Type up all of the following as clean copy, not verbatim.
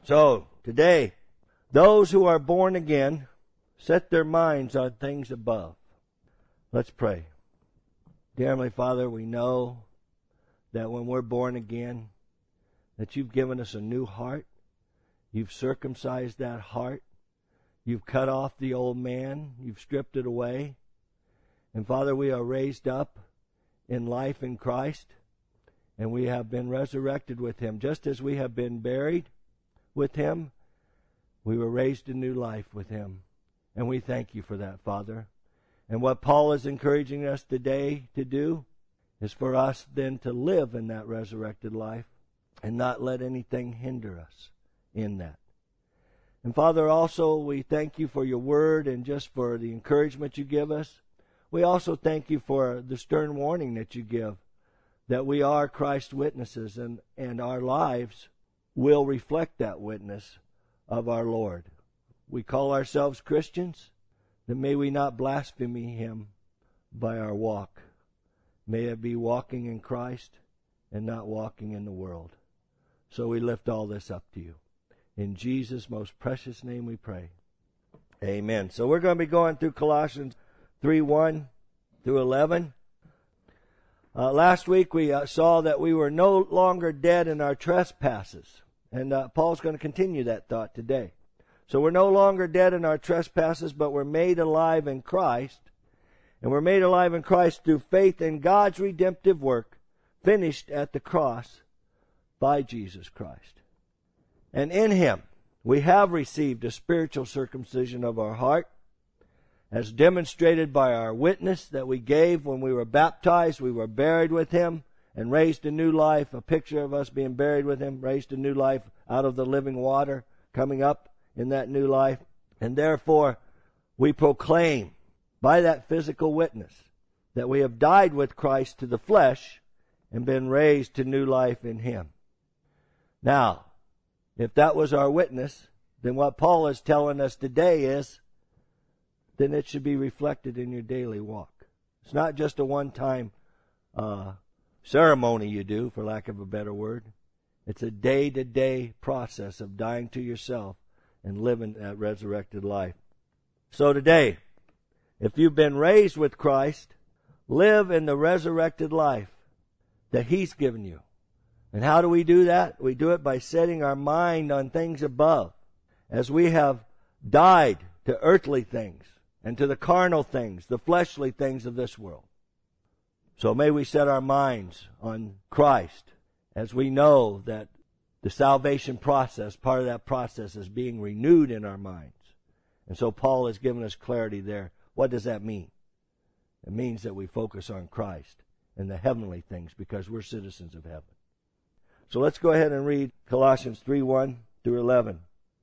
So, today, those who are born again set their minds on things above. Let's pray. Dear Heavenly Father, we know that when we're born again, that you've given us a new heart. You've circumcised that heart. You've cut off the old man. You've stripped it away. And Father, we are raised up in life in Christ, and we have been resurrected with Him. Just as we have been buried with Him, we were raised to new life with Him. And we thank you for that, Father. And what Paul is encouraging us today to do is for us then to live in that resurrected life and not let anything hinder us in that. And Father, also we thank you for your word and just for the encouragement you give us. We also thank you for the stern warning that you give, that we are Christ's witnesses, and our lives will reflect that witness of our Lord. We call ourselves Christians, then may we not blaspheme Him by our walk. May it be walking in Christ and not walking in the world. So we lift all this up to you. In Jesus' most precious name we pray. Amen. So we're going to be going through Colossians 3:1 through 11. Last week we saw that we were no longer dead in our trespasses. And Paul's going to continue that thought today. So we're no longer dead in our trespasses, but we're made alive in Christ. And we're made alive in Christ through faith in God's redemptive work finished at the cross by Jesus Christ. And in Him we have received a spiritual circumcision of our heart, as demonstrated by our witness that we gave when we were baptized. We were buried with Him and raised to new life, a picture of us being buried with Him, raised to new life out of the living water, coming up in that new life. And therefore we proclaim by that physical witness that we have died with Christ to the flesh and been raised to new life in Him. Now, if that was our witness, then what Paul is telling us today is, then it should be reflected in your daily walk. It's not just a one-time ceremony you do, for lack of a better word. It's a day-to-day process of dying to yourself and living that resurrected life. So today, if you've been raised with Christ, live in the resurrected life that He's given you. And how do we do that? We do it by setting our mind on things above, as we have died to earthly things and to the carnal things, the fleshly things of this world. So may we set our minds on Christ, as we know that the salvation process, part of that process is being renewed in our minds. And so Paul has given us clarity there. What does that mean? It means that we focus on Christ and the heavenly things because we're citizens of heaven. So let's go ahead and read Colossians 3:1 through 11.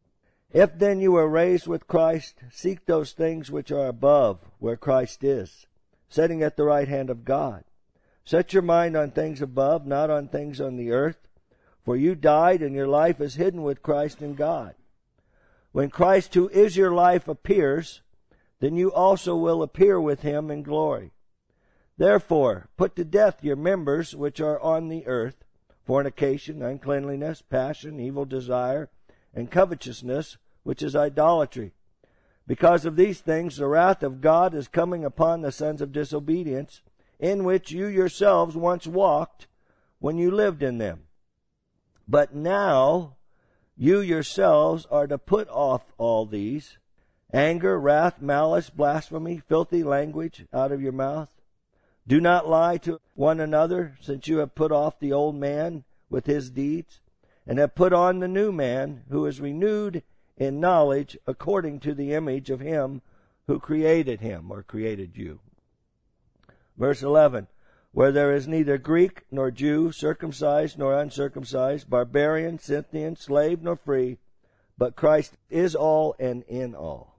If then you were raised with Christ, seek those things which are above, where Christ is, sitting at the right hand of God. Set your mind on things above, not on things on the earth. For you died, and your life is hidden with Christ in God. When Christ, who is your life, appears, then you also will appear with Him in glory. Therefore, put to death your members which are on the earth, fornication, uncleanliness, passion, evil desire, and covetousness, which is idolatry. Because of these things the wrath of God is coming upon the sons of disobedience, in which you yourselves once walked when you lived in them. But now you yourselves are to put off all these: anger, wrath, malice, blasphemy, filthy language out of your mouth. Do not lie to one another, since you have put off the old man with his deeds, and have put on the new man, who is renewed in knowledge according to the image of Him who created him, or created you. Verse 11, where there is neither Greek nor Jew, circumcised nor uncircumcised, barbarian, Scythian, slave nor free, but Christ is all and in all.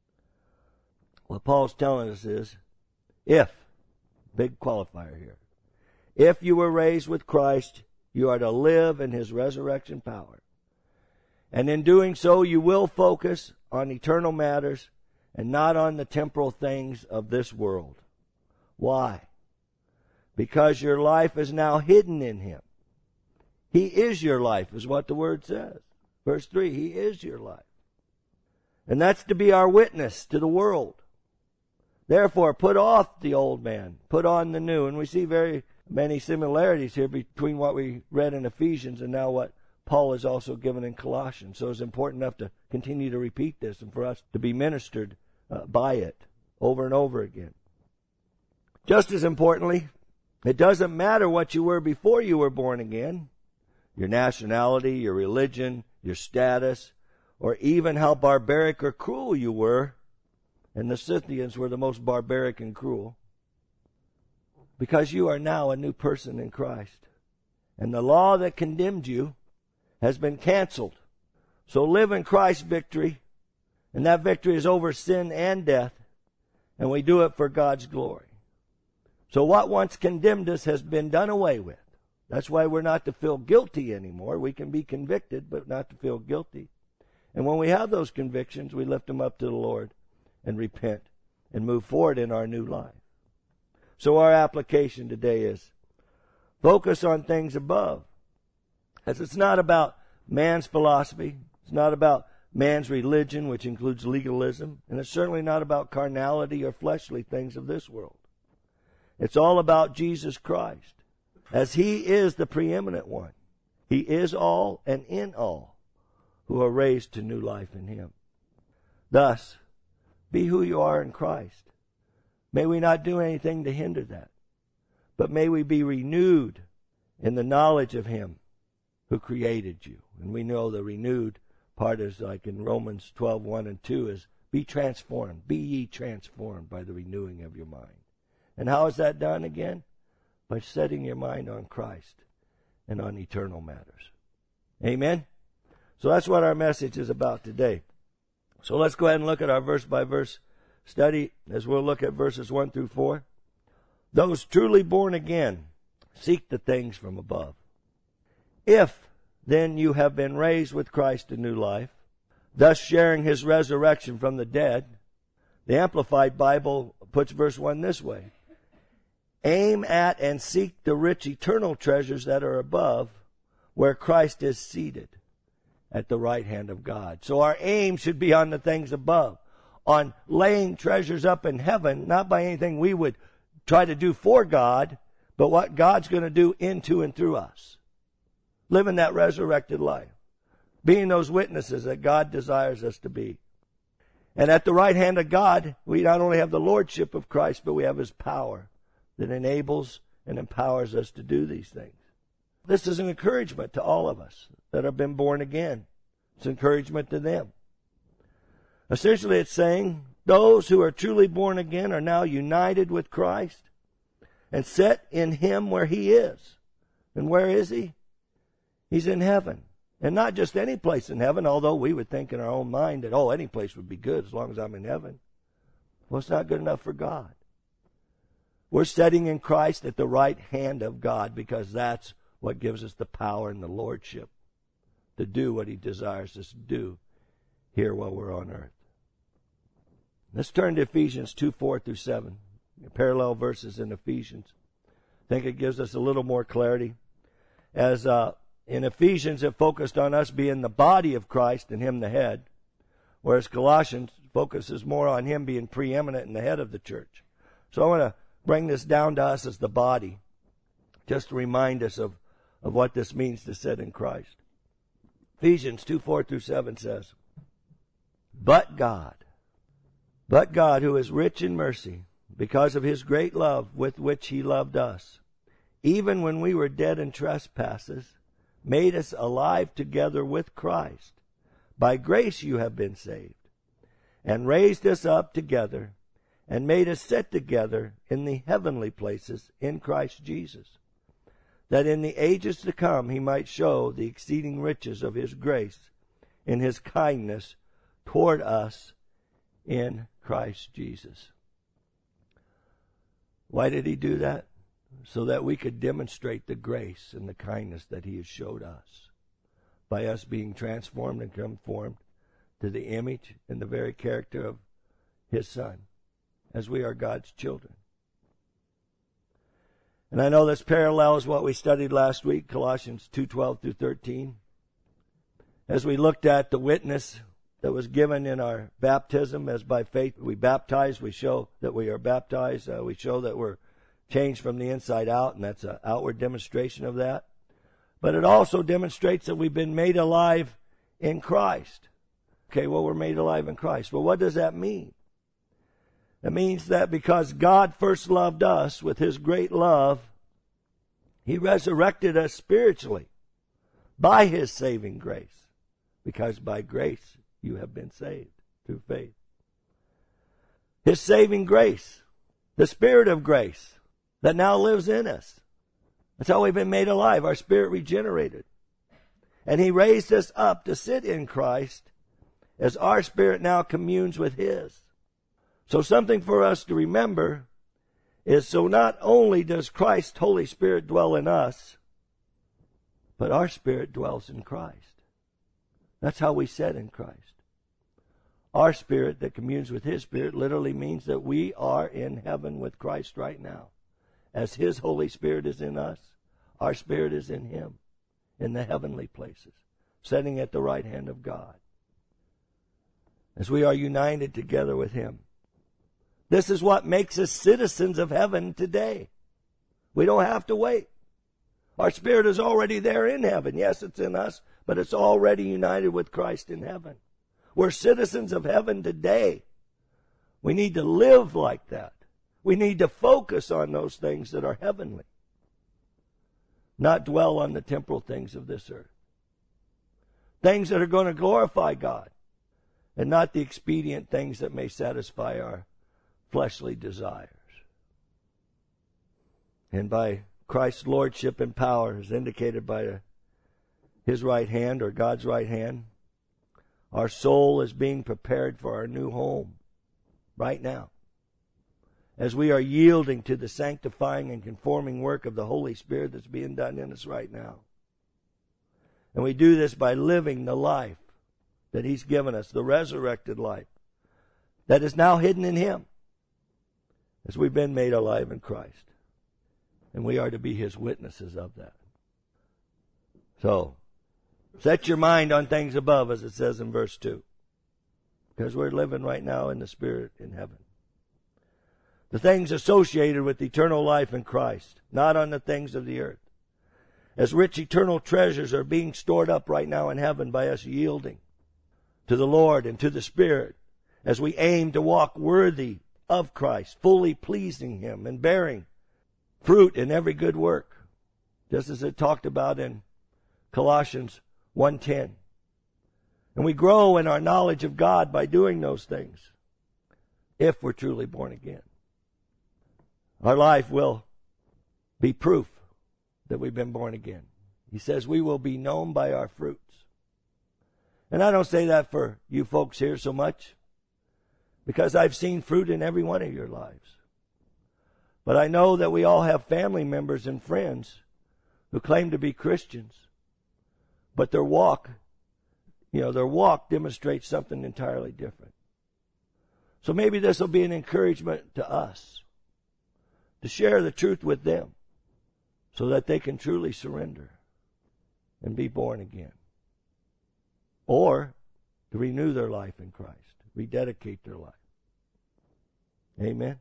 What Paul's telling us is, if, big qualifier here, if you were raised with Christ, you are to live in His resurrection power. And in doing so, you will focus on eternal matters and not on the temporal things of this world. Why? Because your life is now hidden in Him. He is your life, is what the Word says. Verse 3, He is your life. And that's to be our witness to the world. Therefore, put off the old man, put on the new. And we see very many similarities here between what we read in Ephesians and now what Paul has also given in Colossians. So it's important enough to continue to repeat this and for us to be ministered by it over and over again. Just as importantly, it doesn't matter what you were before you were born again, your nationality, your religion, your status, or even how barbaric or cruel you were. And the Scythians were the most barbaric and cruel. Because you are now a new person in Christ. And the law that condemned you has been canceled. So live in Christ's victory. And that victory is over sin and death. And we do it for God's glory. So what once condemned us has been done away with. That's why we're not to feel guilty anymore. We can be convicted, but not to feel guilty. And when we have those convictions, we lift them up to the Lord and repent and move forward in our new life. So our application today is focus on things above. As it's not about man's philosophy. It's not about man's religion, which includes legalism. And it's certainly not about carnality or fleshly things of this world. It's all about Jesus Christ. As He is the preeminent one. He is all and in all who are raised to new life in Him. Thus, be who you are in Christ. May we not do anything to hinder that, but may we be renewed in the knowledge of Him who created you. And we know the renewed part is like in Romans 12:1 and 2 is be transformed. Be ye transformed by the renewing of your mind. And how is that done again? By setting your mind on Christ and on eternal matters. Amen? So that's what our message is about today. So let's go ahead and look at our verse-by-verse study as we'll look at verses 1 through 4. Those truly born again seek the things from above. If then you have been raised with Christ to new life, thus sharing His resurrection from the dead, the Amplified Bible puts verse 1 this way. Aim at and seek the rich eternal treasures that are above, where Christ is seated at the right hand of God. So our aim should be on the things above, on laying treasures up in heaven, not by anything we would try to do for God, but what God's going to do into and through us. Living that resurrected life. Being those witnesses that God desires us to be. And at the right hand of God, we not only have the lordship of Christ, but we have His power that enables and empowers us to do these things. This is an encouragement to all of us that have been born again. It's encouragement to them. Essentially, it's saying those who are truly born again are now united with Christ and set in Him where He is. And where is He? He's in heaven. And not just any place in heaven, although we would think in our own mind that, any place would be good as long as I'm in heaven. Well, it's not good enough for God. We're sitting in Christ at the right hand of God because that's what gives us the power and the lordship to do what He desires us to do here while we're on earth. Let's turn to Ephesians 2:4 through 7. Parallel verses in Ephesians. I think it gives us a little more clarity. As in Ephesians, it focused on us being the body of Christ and Him the head, whereas Colossians focuses more on Him being preeminent and the head of the church. So I want to bring this down to us as the body, just to remind us of what this means to sit in Christ. Ephesians 2:4 through 7 says, But God who is rich in mercy, because of His great love with which He loved us, even when we were dead in trespasses, made us alive together with Christ. By grace you have been saved, and raised us up together, and made us sit together in the heavenly places in Christ Jesus, that in the ages to come He might show the exceeding riches of His grace in His kindness toward us in Christ Jesus. Why did He do that? So that we could demonstrate the grace and the kindness that He has showed us by us being transformed and conformed to the image and the very character of His Son, as we are God's children. And I know this parallels what we studied last week, Colossians 2:12 through 13. As we looked at the witness that was given in our baptism, as by faith we baptize, we show that we are baptized. We show that we're changed from the inside out, and that's an outward demonstration of that. But it also demonstrates that we've been made alive in Christ. Okay, well, we're made alive in Christ. Well, what does that mean? It means that because God first loved us with His great love, He resurrected us spiritually by His saving grace. Because by grace you have been saved through faith. His saving grace, the Spirit of grace that now lives in us. That's how we've been made alive, our spirit regenerated. And He raised us up to sit in Christ as our spirit now communes with His. So something for us to remember is, so not only does Christ's Holy Spirit dwell in us, but our spirit dwells in Christ. That's how we sit in Christ. Our spirit that communes with His Spirit literally means that we are in heaven with Christ right now. As His Holy Spirit is in us, our spirit is in Him, in the heavenly places, sitting at the right hand of God. As we are united together with Him. This is what makes us citizens of heaven today. We don't have to wait. Our spirit is already there in heaven. Yes, it's in us, but it's already united with Christ in heaven. We're citizens of heaven today. We need to live like that. We need to focus on those things that are heavenly, not dwell on the temporal things of this earth. Things that are going to glorify God, and not the expedient things that may satisfy our fleshly desires. And by Christ's lordship and power, as indicated by His right hand, or God's right hand, our soul is being prepared for our new home right now. As we are yielding to the sanctifying and conforming work of the Holy Spirit that's being done in us right now. And we do this by living the life that He's given us, the resurrected life that is now hidden in Him, as we've been made alive in Christ. And we are to be His witnesses of that. So, set your mind on things above, as it says in verse 2. Because we're living right now in the Spirit in heaven. The things associated with eternal life in Christ, not on the things of the earth. As rich eternal treasures are being stored up right now in heaven by us yielding to the Lord and to the Spirit, as we aim to walk worthy of Christ, fully pleasing Him and bearing fruit in every good work, just as it talked about in Colossians 1:10. And we grow in our knowledge of God by doing those things, if we're truly born again. Our life will be proof that we've been born again. He says we will be known by our fruits. And I don't say that for you folks here so much, because I've seen fruit in every one of your lives. But I know that we all have family members and friends who claim to be Christians, but their walk demonstrates something entirely different. So maybe this will be an encouragement to us to share the truth with them so that they can truly surrender and be born again. Or to renew their life in Christ, rededicate their life. Amen.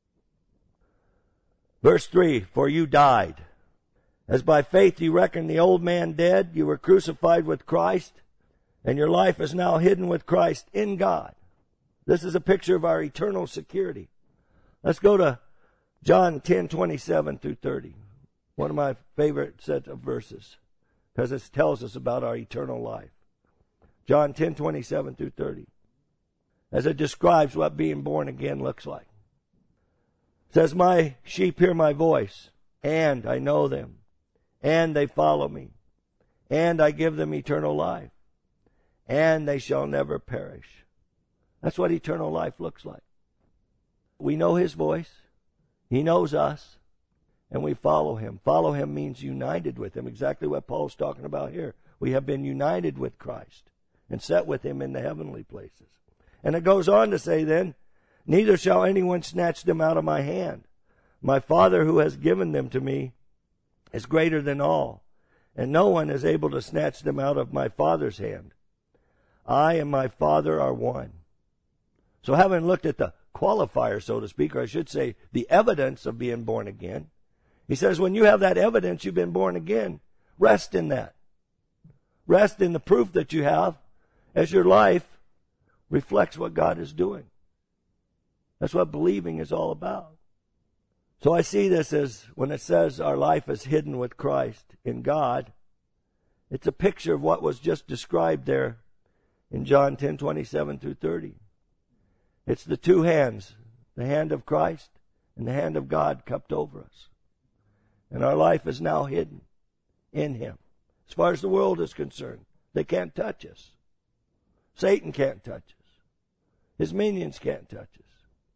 Verse 3, for you died. As by faith you reckon the old man dead, you were crucified with Christ, and your life is now hidden with Christ in God. This is a picture of our eternal security. Let's go to John 10:27 through 30. One of my favorite set of verses, because it tells us about our eternal life. John 10:27 through 30. As it describes what being born again looks like. It says, my sheep hear my voice, and I know them, and they follow me, and I give them eternal life, and they shall never perish. That's what eternal life looks like. We know His voice. He knows us, and we follow Him. Follow Him means united with Him, exactly what Paul's talking about here. We have been united with Christ and set with Him in the heavenly places. And it goes on to say then, neither shall anyone snatch them out of my hand. My Father who has given them to me is greater than all, and no one is able to snatch them out of my Father's hand. I and my Father are one. So having looked at the qualifier, so to speak, or I should say the evidence of being born again, he says when you have that evidence you've been born again, rest in that. Rest in the proof that you have as your life reflects what God is doing. That's what believing is all about. So I see this as when it says our life is hidden with Christ in God, it's a picture of what was just described there in John 10:27 through 30. It's the two hands, the hand of Christ and the hand of God cupped over us. And our life is now hidden in Him. As far as the world is concerned, they can't touch us. Satan can't touch us. His minions can't touch us.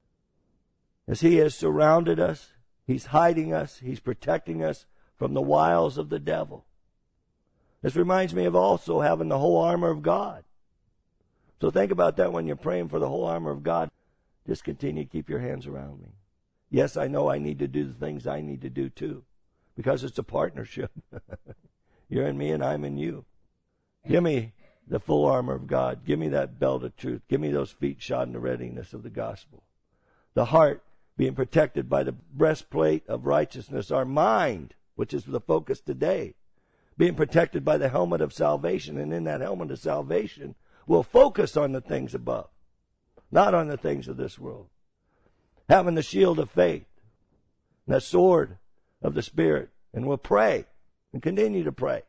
As He has surrounded us, He's hiding us, He's protecting us from the wiles of the devil. This reminds me of also having the whole armor of God. So think about that when you're praying for the whole armor of God. Just continue to keep your hands around me. Yes, I know I need to do the things I need to do too, because it's a partnership. You're in me and I'm in you. Give me the full armor of God. Give me that belt of truth. Give me those feet shod in the readiness of the gospel. The heart being protected by the breastplate of righteousness. Our mind, which is the focus today, being protected by the helmet of salvation. And in that helmet of salvation, we'll focus on the things above, not on the things of this world. Having the shield of faith, and the sword of the Spirit. And we'll pray and continue to pray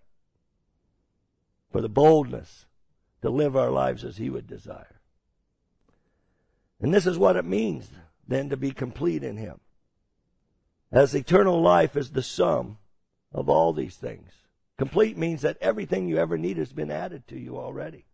for the boldness to live our lives as He would desire. And this is what it means then to be complete in Him. As eternal life is the sum of all these things. Complete means that everything you ever need has been added to you already.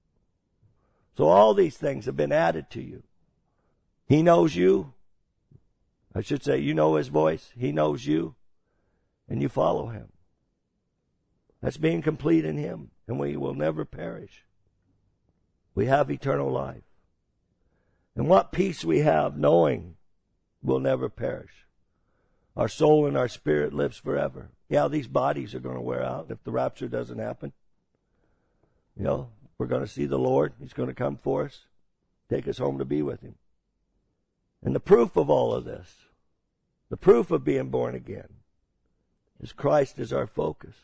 So all these things have been added to you. He knows you. I should say you know His voice. He knows you. And you follow Him. That's being complete in Him. And we will never perish. We have eternal life. And what peace we have knowing we'll never perish. Our soul and our spirit lives forever. Yeah, these bodies are going to wear out if the rapture doesn't happen. You know, we're going to see the Lord. He's going to come for us, take us home to be with Him. And the proof of all of this, the proof of being born again, is Christ is our focus.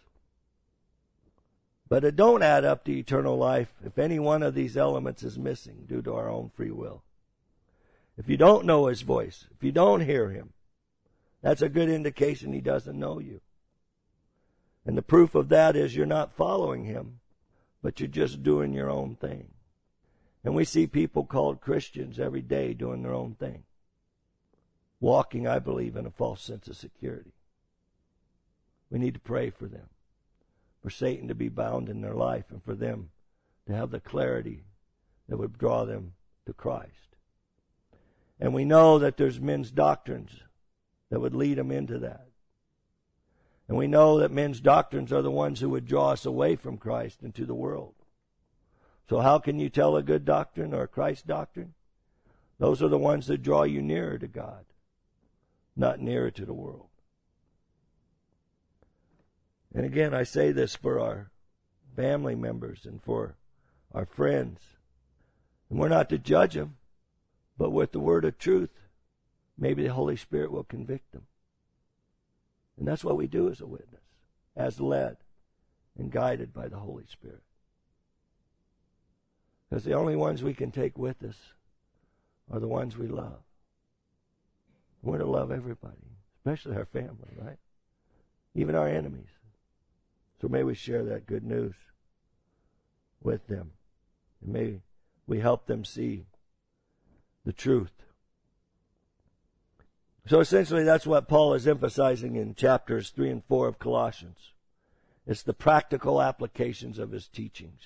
But it don't add up to eternal life if any one of these elements is missing due to our own free will. If you don't know His voice, if you don't hear Him, that's a good indication He doesn't know you. And the proof of that is you're not following Him, but you're just doing your own thing. And we see people called Christians every day doing their own thing. Walking, I believe, in a false sense of security. We need to pray for them. For Satan to be bound in their life and for them to have the clarity that would draw them to Christ. And we know that there's men's doctrines that would lead them into that. And we know that men's doctrines are the ones who would draw us away from Christ into the world. So how can you tell a good doctrine or a Christ doctrine? Those are the ones that draw you nearer to God, not nearer to the world. And again, I say this for our family members and for our friends. And we're not to judge them, but with the word of truth, maybe the Holy Spirit will convict them. And that's what we do as a witness, as led and guided by the Holy Spirit. Because the only ones we can take with us are the ones we love. We're to love everybody, especially our family, right? Even our enemies. So may we share that good news with them. And may we help them see the truth. So essentially that's what Paul is emphasizing in chapters 3 and 4 of Colossians. It's the practical applications of his teachings.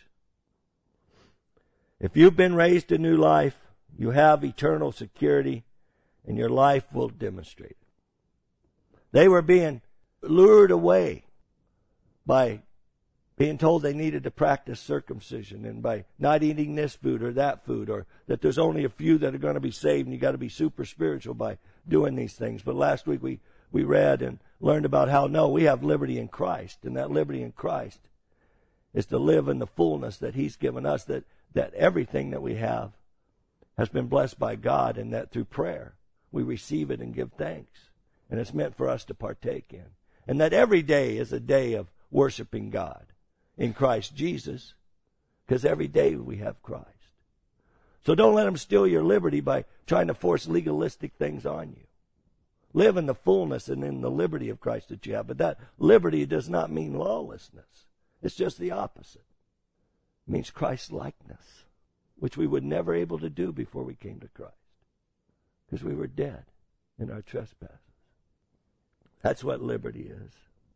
If you've been raised to new life, you have eternal security, and your life will demonstrate it. They were being lured away by being told they needed to practice circumcision and by not eating this food or that food, or that there's only a few that are going to be saved and you got to be super spiritual by doing these things. But last week we we read and learned about how, no, we have liberty in Christ. And that liberty in Christ is to live in the fullness that He's given us, that everything that we have has been blessed by God, and that through prayer we receive it and give thanks. And it's meant for us to partake in. And that every day is a day of worshiping God in Christ Jesus, because every day we have Christ. So don't let them steal your liberty by trying to force legalistic things on you. Live in the fullness and in the liberty of Christ that you have. But that liberty does not mean lawlessness. It's just the opposite. It means Christ-likeness, which we were never able to do before we came to Christ, because we were dead in our trespasses. That's what liberty is.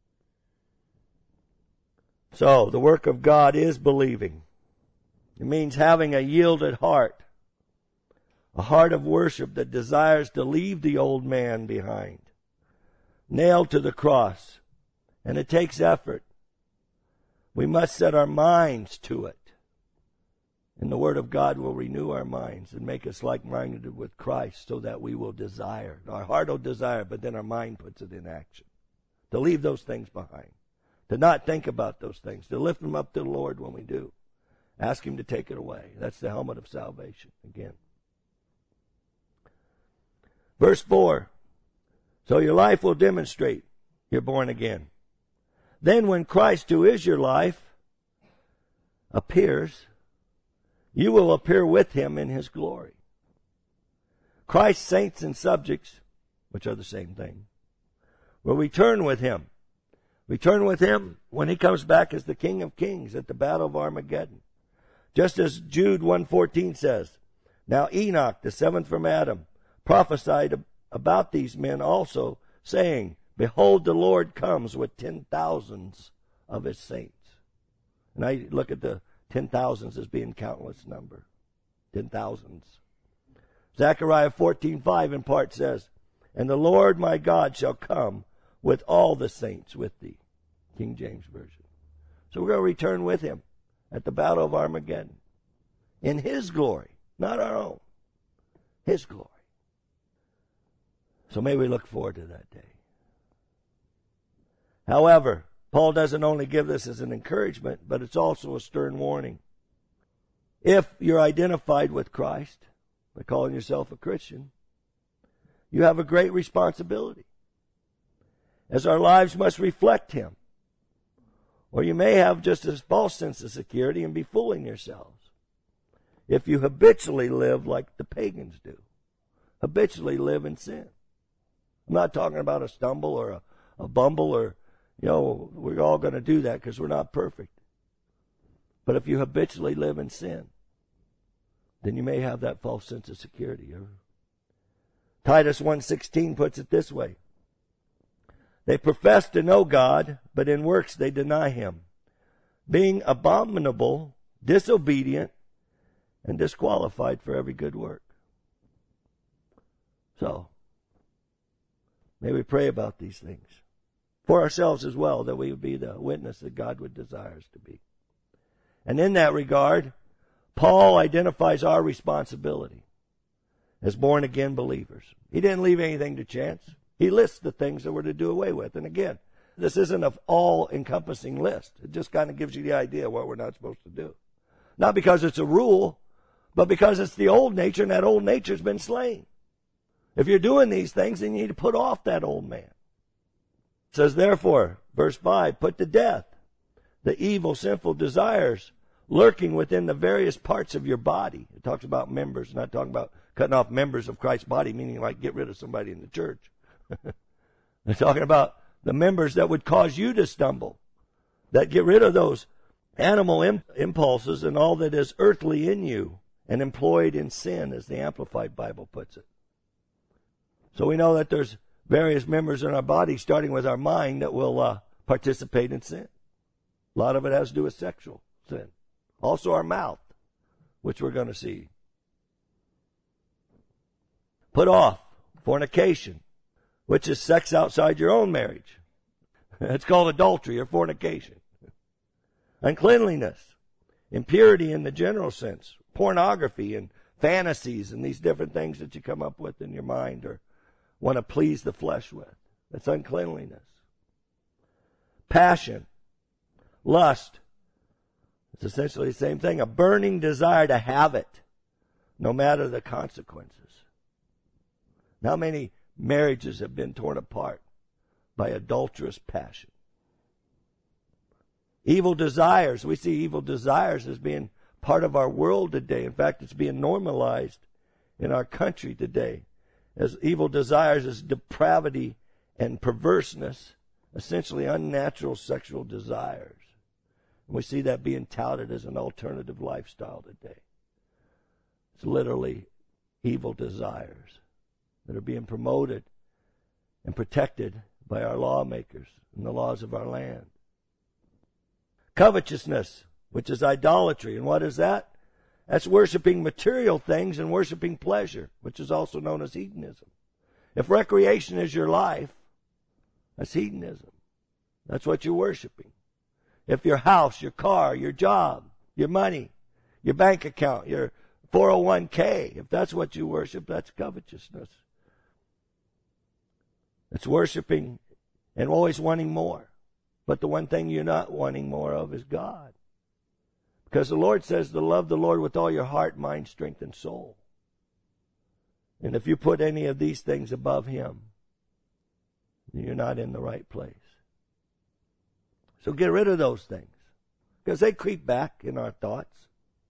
So, the work of God is believing. It means having a yielded heart, a heart of worship that desires to leave the old man behind, nailed to the cross. And it takes effort. We must set our minds to it. And the Word of God will renew our minds and make us like-minded with Christ, so that we will desire. Our heart will desire, but then our mind puts it in action. To leave those things behind. To not think about those things. To lift them up to the Lord when we do. Ask Him to take it away. That's the helmet of salvation again. Verse 4. So your life will demonstrate you're born again. Then when Christ, who is your life, appears, you will appear with Him in His glory. Christ's saints and subjects, which are the same thing, will return with Him. Return with Him when He comes back as the King of Kings at the Battle of Armageddon. Just as Jude 1:14 says, Now Enoch, the seventh from Adam, prophesied about these men also, saying, Behold, the Lord comes with 10,000s of His saints. And I look at the 10,000s as being countless number. 10,000s. Zechariah 14:5 in part says, And the Lord my God shall come with all the saints with thee. King James Version. So we're going to return with Him at the Battle of Armageddon. In His glory, not our own. His glory. So may we look forward to that day. However, Paul doesn't only give this as an encouragement, but it's also a stern warning. If you're identified with Christ, by calling yourself a Christian, you have a great responsibility, as our lives must reflect Him. Or you may have just a false sense of security and be fooling yourselves if you habitually live like the pagans do. Habitually live in sin. I'm not talking about a stumble or a bumble or, we're all going to do that because we're not perfect. But if you habitually live in sin, then you may have that false sense of security. Titus 1:16 puts it this way. They profess to know God, but in works they deny Him, being abominable, disobedient, and disqualified for every good work. So, may we pray about these things for ourselves as well, that we would be the witness that God would desire us to be. And in that regard, Paul identifies our responsibility as born-again believers. He didn't leave anything to chance. He lists the things that we're to do away with. And again, this isn't an all-encompassing list. It just kind of gives you the idea of what we're not supposed to do. Not because it's a rule, but because it's the old nature, and that old nature's been slain. If you're doing these things, then you need to put off that old man. It says, therefore, verse 5, put to death the evil, sinful desires lurking within the various parts of your body. It talks about members, not talking about cutting off members of Christ's body, meaning like get rid of somebody in the church. They're talking about the members that would cause you to stumble, that get rid of those animal impulses and all that is earthly in you and employed in sin, as the Amplified Bible puts it. So we know that there's various members in our body, starting with our mind, that will participate in sin. A lot of it has to do with sexual sin. Also our mouth, which we're going to see. Put off fornication, which is sex outside your own marriage. It's called adultery or fornication. Uncleanliness, impurity in the general sense, pornography and fantasies and these different things that you come up with in your mind or want to please the flesh with. That's uncleanliness. Passion, lust. It's essentially the same thing. A burning desire to have it, no matter the consequences. How many marriages have been torn apart by adulterous passion? Evil desires. We see evil desires as being part of our world today. In fact, it's being normalized in our country today. As evil desires as depravity and perverseness, essentially unnatural sexual desires. And we see that being touted as an alternative lifestyle today. It's literally evil desires that are being promoted and protected by our lawmakers and the laws of our land. Covetousness, which is idolatry. And what is that? That's worshiping material things and worshiping pleasure, which is also known as hedonism. If recreation is your life, that's hedonism. That's what you're worshiping. If your house, your car, your job, your money, your bank account, your 401k, if that's what you worship, that's covetousness. It's worshiping and always wanting more. But the one thing you're not wanting more of is God. Because the Lord says to love the Lord with all your heart, mind, strength, and soul. And if you put any of these things above Him, you're not in the right place. So get rid of those things. Because they creep back in our thoughts.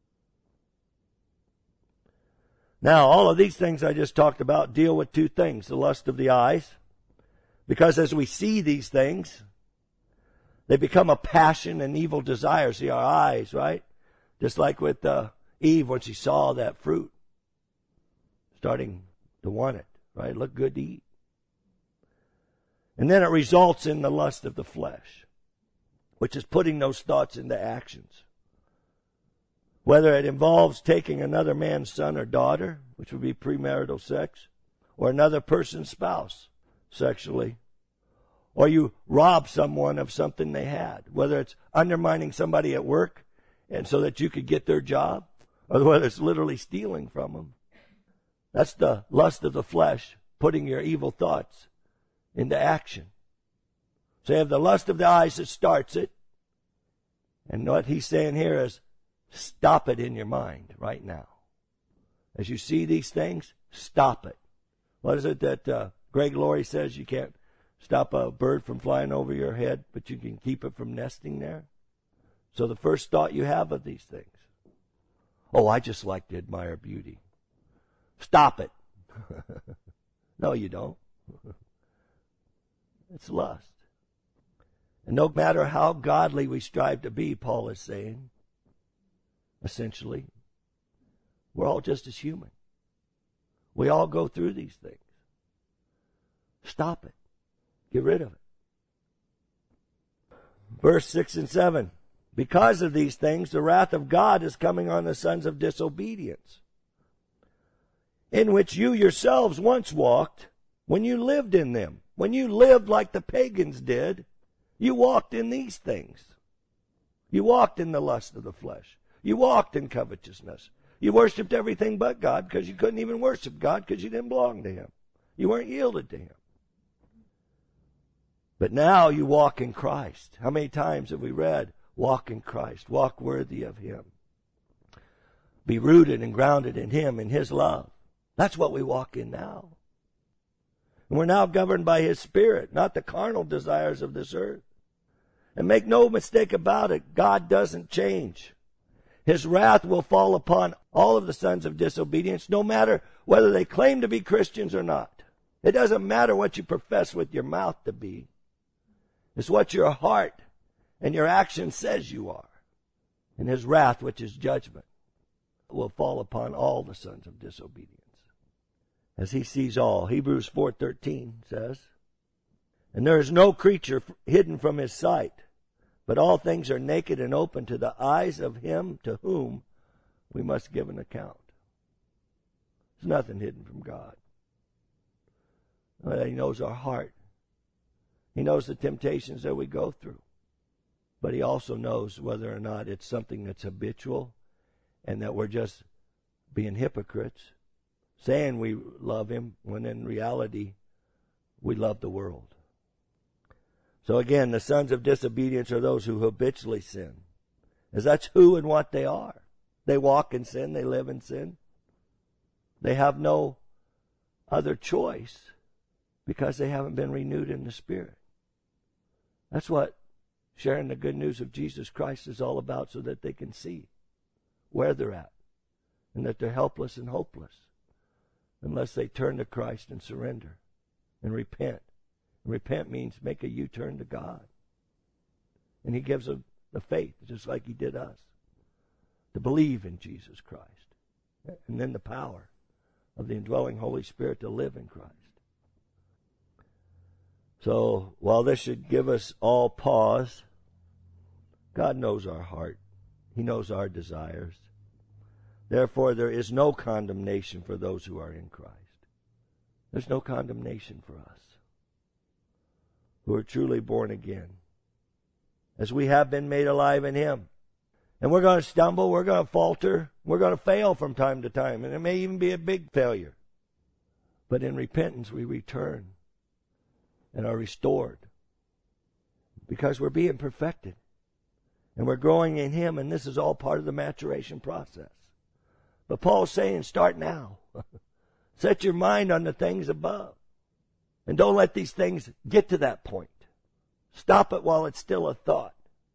Now, all of these things I just talked about deal with two things. The lust of the eyes. Because as we see these things, they become a passion and evil desire. See, our eyes, right? Just like with Eve when she saw that fruit. Starting to want it, right? It looked good to eat. And then it results in the lust of the flesh, which is putting those thoughts into actions. Whether it involves taking another man's son or daughter, which would be premarital sex, or another person's spouse sexually, or you rob someone of something they had, whether it's undermining somebody at work and so that you could get their job, or whether it's literally stealing from them. That's the lust of the flesh, putting your evil thoughts into action. So you have the lust of the eyes that starts it. And what he's saying here is, stop it in your mind right now. As you see these things, stop it. What is it that Greg Laurie says? You can't stop a bird from flying over your head, but you can keep it from nesting there. So the first thought you have of these things, oh, I just like to admire beauty. Stop it. No, you don't. It's lust. And no matter how godly we strive to be, Paul is saying, essentially, we're all just as human. We all go through these things. Stop it. Get rid of it. Verse 6 and 7. Because of these things, the wrath of God is coming on the sons of disobedience, in which you yourselves once walked when you lived in them. When you lived like the pagans did, you walked in these things. You walked in the lust of the flesh. You walked in covetousness. You worshiped everything but God because you couldn't even worship God because you didn't belong to Him. You weren't yielded to Him. But now you walk in Christ. How many times have we read, walk in Christ, walk worthy of Him. Be rooted and grounded in Him, in His love. That's what we walk in now. And we're now governed by His Spirit, not the carnal desires of this earth. And make no mistake about it, God doesn't change. His wrath will fall upon all of the sons of disobedience, no matter whether they claim to be Christians or not. It doesn't matter what you profess with your mouth to be. It's what your heart and your action says you are. And His wrath, which is judgment, will fall upon all the sons of disobedience, as He sees all. Hebrews 4:13 says, and there is no creature hidden from His sight, but all things are naked and open to the eyes of Him to whom we must give an account. There's nothing hidden from God. He knows our heart. He knows the temptations that we go through. But He also knows whether or not it's something that's habitual and that we're just being hypocrites, saying we love Him when in reality we love the world. So again, the sons of disobedience are those who habitually sin, as that's who and what they are. They walk in sin, they live in sin. They have no other choice because they haven't been renewed in the Spirit. That's what sharing the good news of Jesus Christ is all about, so that they can see where they're at and that they're helpless and hopeless unless they turn to Christ and surrender and repent. And repent means make a U-turn to God. And He gives them the faith, just like He did us, to believe in Jesus Christ. And then the power of the indwelling Holy Spirit to live in Christ. So, while this should give us all pause, God knows our heart. He knows our desires. Therefore, there is no condemnation for those who are in Christ. There's no condemnation for us who are truly born again, as we have been made alive in Him. And we're going to stumble, we're going to falter, we're going to fail from time to time, and it may even be a big failure. But in repentance, we return and are restored because we're being perfected and we're growing in Him, and this is all part of the maturation process. But Paul's saying, start now. Set your mind on the things above. And don't let these things get to that point. Stop it while it's still a thought.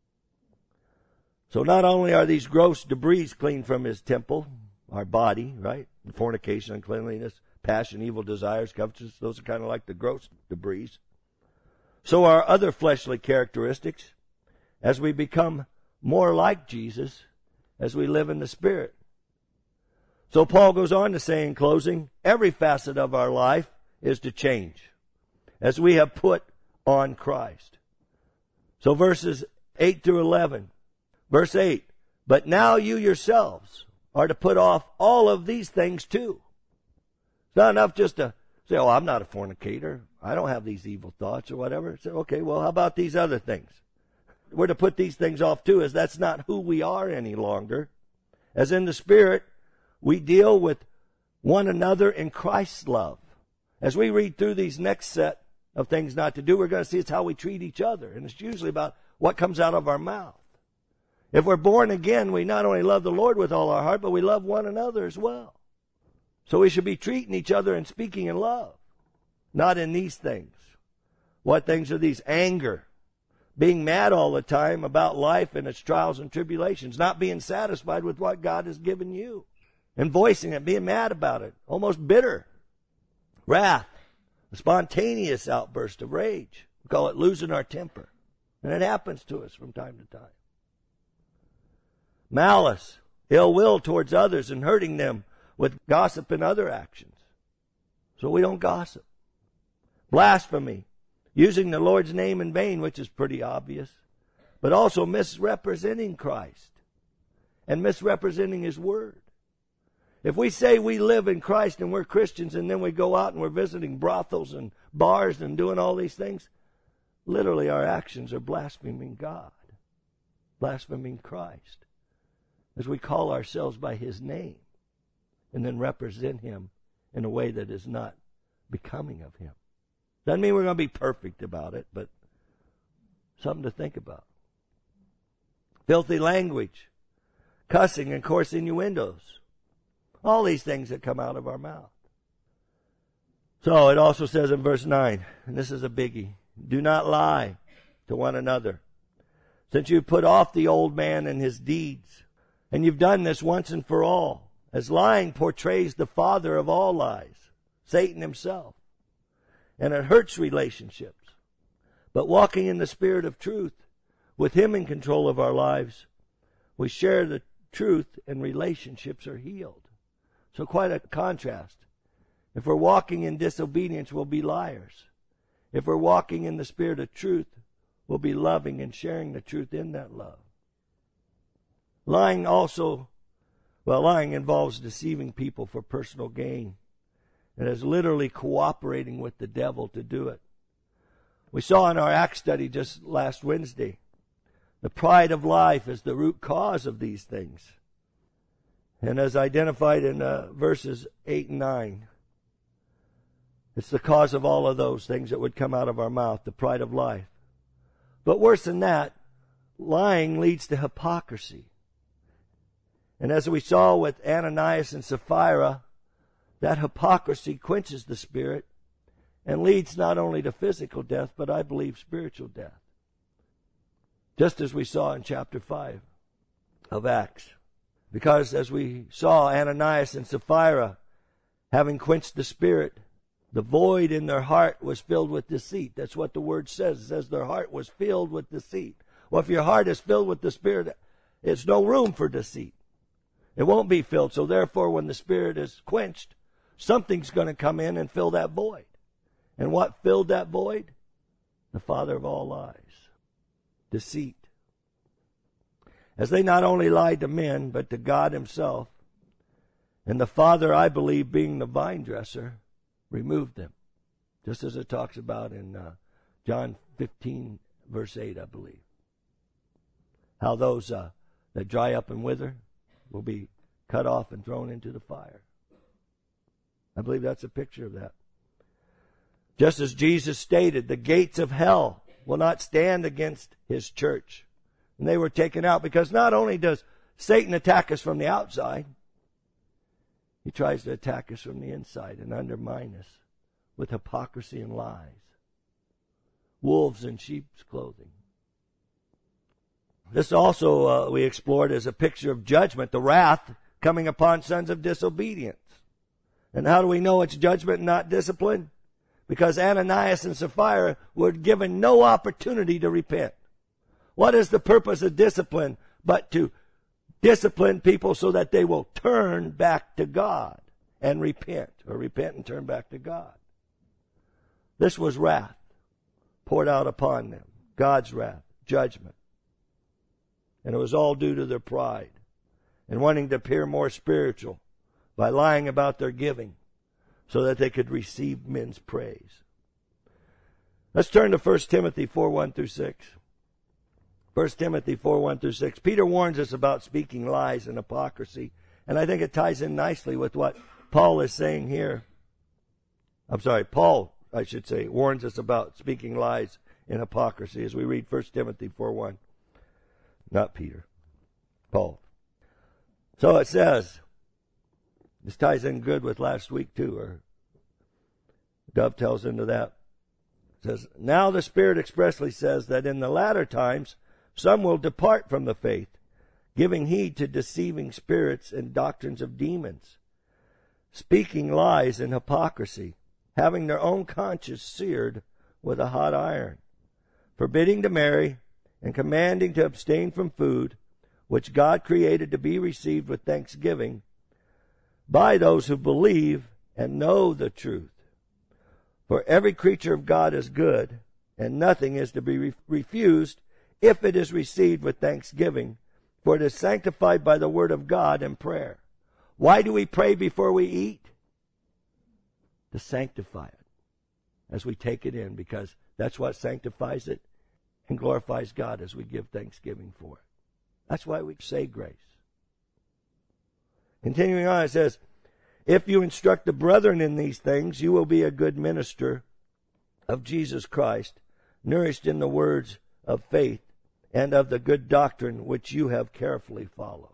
So not only are these gross debris cleaned from His temple, our body, right? Fornication, uncleanliness, passion, evil desires, covetousness, those are kind of like the gross debris. So are other fleshly characteristics as we become more like Jesus as we live in the Spirit. So Paul goes on to say in closing, every facet of our life is to change as we have put on Christ. So verses 8 through 11. Verse 8, but now you yourselves are to put off all of these things too. It's not enough just to say, oh, I'm not a fornicator. I don't have these evil thoughts or whatever. Say, okay, well, how about these other things? We're to put these things off too, as that's not who we are any longer. As in the Spirit, we deal with one another in Christ's love. As we read through these next set of things not to do, we're going to see it's how we treat each other. And it's usually about what comes out of our mouth. If we're born again, we not only love the Lord with all our heart, but we love one another as well. So we should be treating each other and speaking in love, not in these things. What things are these? Anger. Being mad all the time about life and its trials and tribulations. Not being satisfied with what God has given you. And voicing it, being mad about it. Almost bitter. Wrath. A spontaneous outburst of rage. We call it losing our temper. And it happens to us from time to time. Malice, ill will towards others and hurting them with gossip and other actions. So we don't gossip. Blasphemy, using the Lord's name in vain, which is pretty obvious, but also misrepresenting Christ and misrepresenting His Word. If we say we live in Christ and we're Christians and then we go out and we're visiting brothels and bars and doing all these things, literally our actions are blaspheming God, blaspheming Christ. As we call ourselves by His name and then represent Him in a way that is not becoming of Him. Doesn't mean we're going to be perfect about it, but something to think about. Filthy language, cussing and coarse innuendos. All these things that come out of our mouth. So it also says in verse 9, and this is a biggie, do not lie to one another, since you put off the old man and his deeds. And you've done this once and for all, as lying portrays the father of all lies, Satan himself. And it hurts relationships. But walking in the Spirit of truth, with Him in control of our lives, we share the truth and relationships are healed. So quite a contrast. If we're walking in disobedience, we'll be liars. If we're walking in the Spirit of truth, we'll be loving and sharing the truth in that love. Lying involves deceiving people for personal gain. It is literally cooperating with the devil to do it. We saw in our Acts study just last Wednesday, the pride of life is the root cause of these things. And as identified in verses 8 and 9, it's the cause of all of those things that would come out of our mouth, the pride of life. But worse than that, lying leads to hypocrisy. And as we saw with Ananias and Sapphira, that hypocrisy quenches the Spirit and leads not only to physical death, but I believe spiritual death. Just as we saw in chapter 5 of Acts. Because as we saw, Ananias and Sapphira, having quenched the Spirit, the void in their heart was filled with deceit. That's what the word says. It says their heart was filled with deceit. Well, if your heart is filled with the Spirit, it's no room for deceit. It won't be filled. So therefore, when the Spirit is quenched, something's going to come in and fill that void. And what filled that void? The father of all lies. Deceit. As they not only lied to men, but to God himself. And the Father, I believe, being the vine dresser, removed them. Just as it talks about in John 15, verse 8, I believe. How those that dry up and wither will be cut off and thrown into the fire. I believe that's a picture of that. Just as Jesus stated, the gates of hell will not stand against his church. And they were taken out because not only does Satan attack us from the outside, he tries to attack us from the inside and undermine us with hypocrisy and lies. Wolves in sheep's clothing. This also we explored as a picture of judgment, the wrath coming upon sons of disobedience. And how do we know it's judgment and not discipline? Because Ananias and Sapphira were given no opportunity to repent. What is the purpose of discipline but to discipline people so that they will turn back to God and repent, or repent and turn back to God? This was wrath poured out upon them. God's wrath, judgment. And it was all due to their pride and wanting to appear more spiritual by lying about their giving so that they could receive men's praise. Let's turn to 1 Timothy 4:1-6. 1 Timothy 4:1-6. Peter warns us about speaking lies and hypocrisy, and I think it ties in nicely with what Paul is saying here. Paul, I should say, warns us about speaking lies and hypocrisy as we read 1 Timothy 4:1. Not Peter. Paul. So it says, this ties in good with last week too, or dovetails into that. It says, now the Spirit expressly says that in the latter times some will depart from the faith, giving heed to deceiving spirits and doctrines of demons, speaking lies and hypocrisy, having their own conscience seared with a hot iron, forbidding to marry, and commanding to abstain from food, which God created to be received with thanksgiving by those who believe and know the truth. For every creature of God is good, and nothing is to be refused if it is received with thanksgiving, for it is sanctified by the word of God and prayer. Why do we pray before we eat? To sanctify it as we take it in, because that's what sanctifies it and glorifies God as we give thanksgiving for it. That's why we say grace. Continuing on, it says, if you instruct the brethren in these things, you will be a good minister of Jesus Christ, nourished in the words of faith and of the good doctrine which you have carefully followed.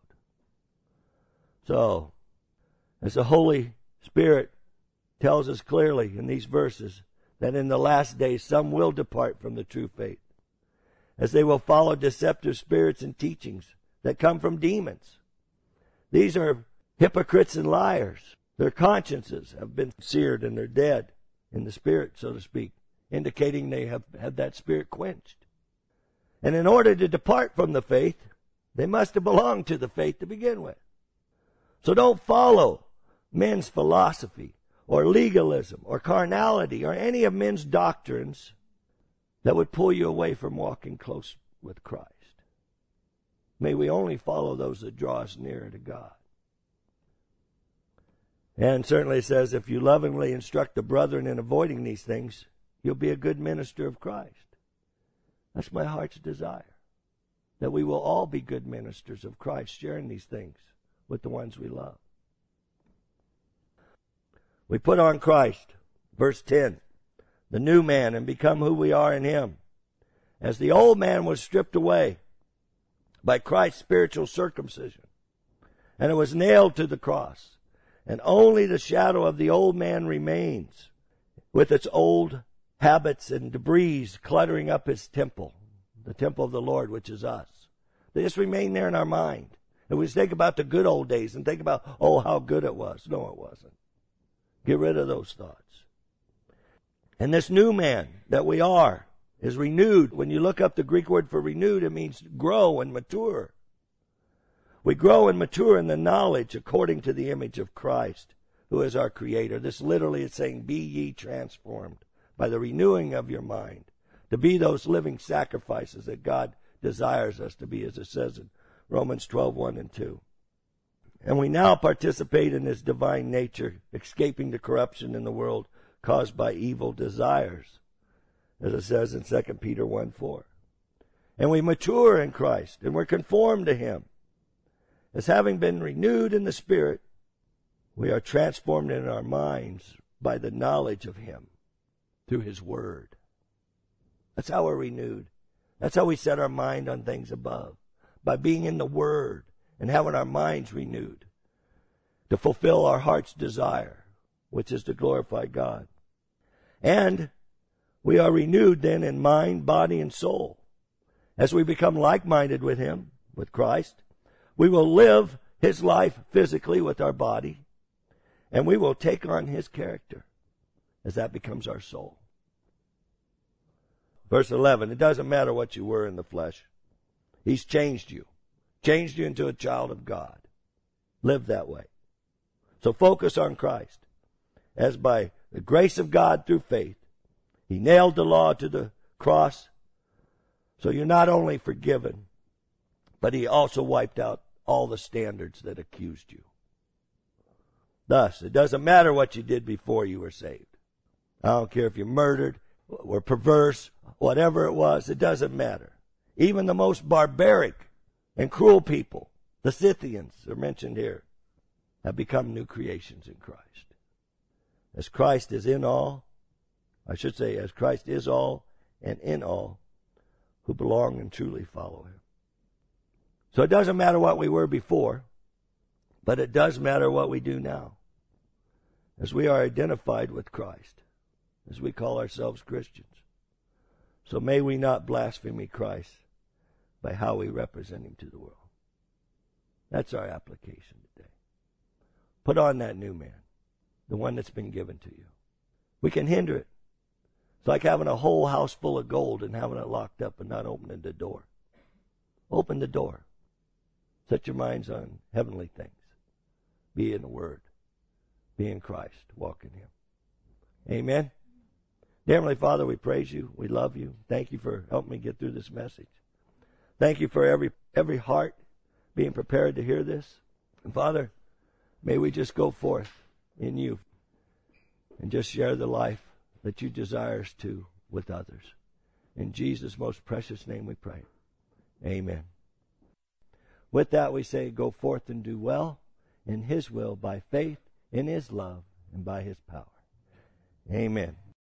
So, as the Holy Spirit tells us clearly in these verses, that in the last days some will depart from the true faith, as they will follow deceptive spirits and teachings that come from demons. These are hypocrites and liars. Their consciences have been seared and they're dead in the spirit, so to speak, indicating they have had that spirit quenched. And in order to depart from the faith, they must have belonged to the faith to begin with. So don't follow men's philosophy or legalism or carnality or any of men's doctrines that would pull you away from walking close with Christ. May we only follow those that draw us nearer to God. And certainly it says, if you lovingly instruct the brethren in avoiding these things, you'll be a good minister of Christ. That's my heart's desire, that we will all be good ministers of Christ, sharing these things with the ones we love. We put on Christ, verse 10, the new man, and become who we are in him. as the old man was stripped away by Christ's spiritual circumcision, and it was nailed to the cross, and only the shadow of the old man remains, with its old habits and debris cluttering up his temple, the temple of the Lord, which is us. They just remain there in our mind. And we just think about the good old days and think about, oh, how good it was. No, it wasn't. Get rid of those thoughts. And this new man that we are is renewed. When you look up the Greek word for renewed, it means grow and mature. We grow and mature in the knowledge according to the image of Christ, who is our Creator. This literally is saying, be ye transformed by the renewing of your mind, to be those living sacrifices that God desires us to be, as it says in Romans 12:1 and 2. And we now participate in His divine nature, escaping the corruption in the world caused by evil desires, as it says in 2 Peter 1:4. And we mature in Christ, and we're conformed to Him. As having been renewed in the Spirit, we are transformed in our minds by the knowledge of Him through His Word. That's how we're renewed. That's how we set our mind on things above, by being in the Word and having our minds renewed to fulfill our heart's desire, which is to glorify God. And we are renewed then in mind, body, and soul. As we become like-minded with Him, with Christ, we will live His life physically with our body, and we will take on His character as that becomes our soul. Verse 11, it doesn't matter what you were in the flesh. He's changed you into a child of God. Live that way. So focus on Christ, as by the grace of God through faith, He nailed the law to the cross, so you're not only forgiven, but He also wiped out all the standards that accused you. Thus, it doesn't matter what you did before you were saved. I don't care if you murdered or perverse, whatever it was, it doesn't matter. Even the most barbaric and cruel people, the Scythians are mentioned here, have become new creations in Christ. As Christ is in all, as Christ is all and in all who belong and truly follow Him. So it doesn't matter what we were before, but it does matter what we do now, as we are identified with Christ, as we call ourselves Christians. So may we not blaspheme Christ by how we represent Him to the world. That's our application today. Put on that new man, the one that's been given to you. We can hinder it. It's like having a whole house full of gold and having it locked up and not opening the door. Open the door. Set your minds on heavenly things. Be in the Word. Be in Christ. Walk in Him. Amen. Dear Heavenly Father, we praise You. We love You. Thank You for helping me get through this message. Thank You for every heart being prepared to hear this. And Father, may we just go forth in You and just share the life that You desire us to with others. In Jesus' most precious name we pray. Amen. With that we say, go forth and do well in His will by faith, in His love, and by His power. Amen.